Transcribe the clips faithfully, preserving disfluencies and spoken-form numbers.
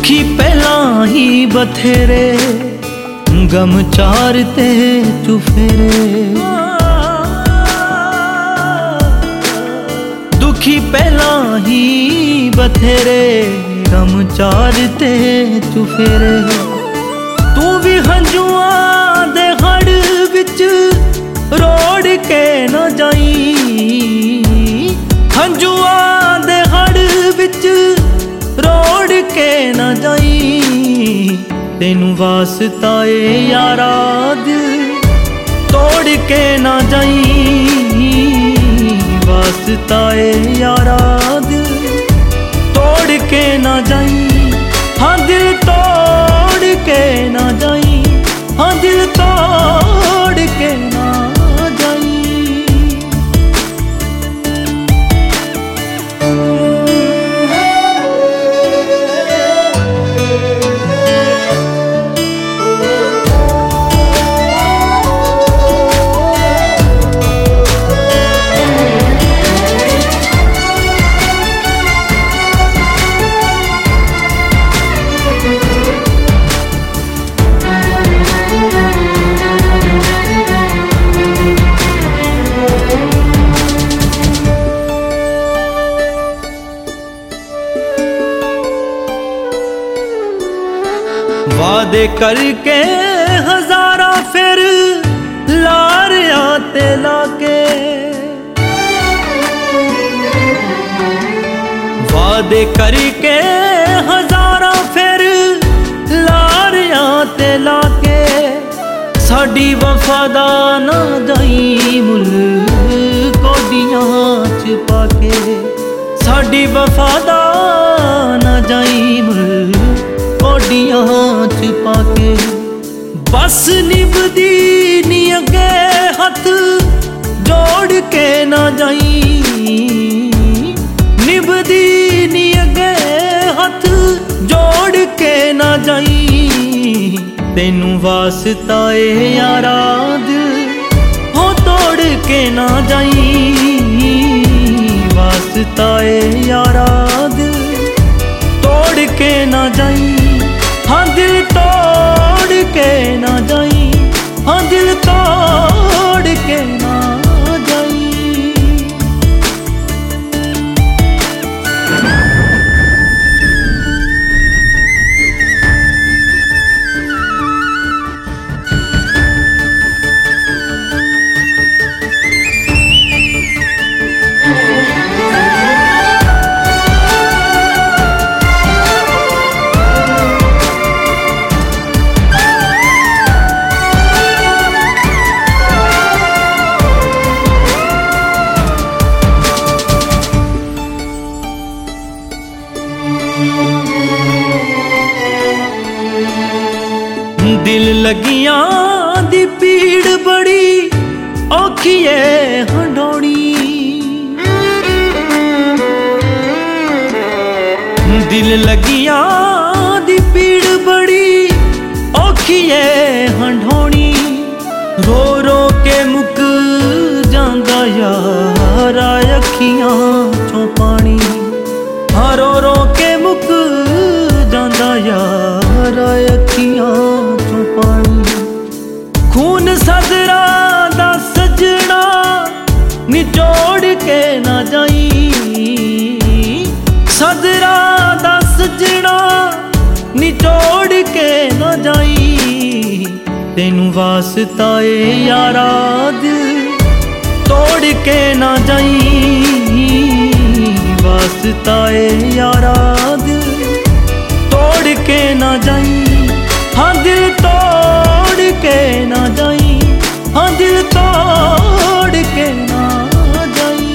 दुखी पहला ही बथेरे गम चारते चुफेरे। दुखी पहला ही बथेरे गम चारते चुफेरे। तू भी हंजुआ दे हड़ विच रोड़ के न जाई, हंजुआ दे हड़ विच रोड़ के न जाई। तेनू वास्ता ए यारा दिल तोड़ के ना जाई, वास्ता ए यारा दिल तोड़ के ना जाई। हाँ दिल तोड़ के ना जाई, हाँ दिल तोड़ के ना जाई। वादे करके हजारा फिर लार आते लाके, वादे करके हजारा फिर लार आते लाके। साडी वफादा ना जाई मुल कोडियां च पाके, साडी वफादा ना जाई मुल कोडियां च पाके। बस निभदी नी अगे हथ जोड़ के ना जाई, निभदी नी अगे हथ जोड़ के ना जाई। तेनू वास्ता ए यारा दिल हो तोड़ के ना जाई, वास्ता ए यारा दिल तोड़ के ना जाई। हाँ दिल तोड़ के ना जाई, हाँ दिल तोड़ के ना जाई। दिल लगियां दी पीड़ बड़ी औखी है हंडोड़ी, दिल लगियां दी पीड़ बड़ी औखी है हंडोड़ी। रो रो के मुक जांदा यारा अखियां चों पानी, हाँ रो रो के मुक जांदा यारा अखियां चों पानी। खून सदरा दा सजना निचोड़ के ना जाई, सदरा दा सजना निचोड़ के ना जाई। तेनू वास्ता ए यारा दिल तोड़ के ना जाई, वास्ता ए यारा दिल तोड़ के ना जाई। हाँ दिल तोड़ के ना जाई, हाँ दिल तोड़ के ना जाई।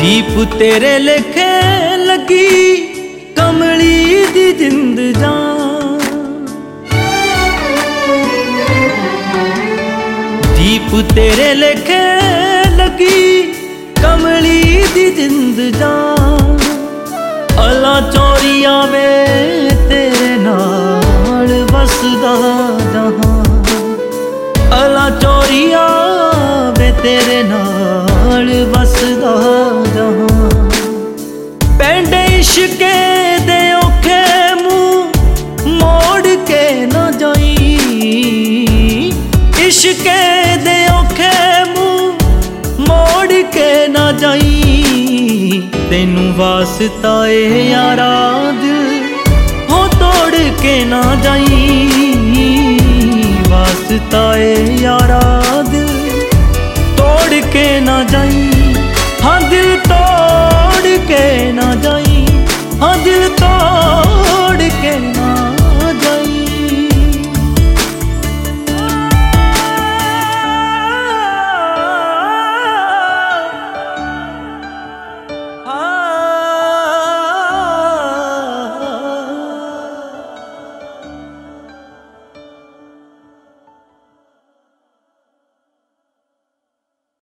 दीप तेरे लेखे लगी कमली दी जिंद जान, दीप तेरे लेखे लगी कमली दी जिंद जान। अला चोरिया वे तेरे नाल वसदा जहां, अला चोरिया वे तेरे नाल वसदा जहां। पेंड इश्के दे औखे मुंह मोड़ के ना जाई, इश्के दे औखे मुंह मोड़ के ना जाई। तेनू वास्ता ए यारा दिल हो तोड़ के ना जाई, वास्ता ए यारा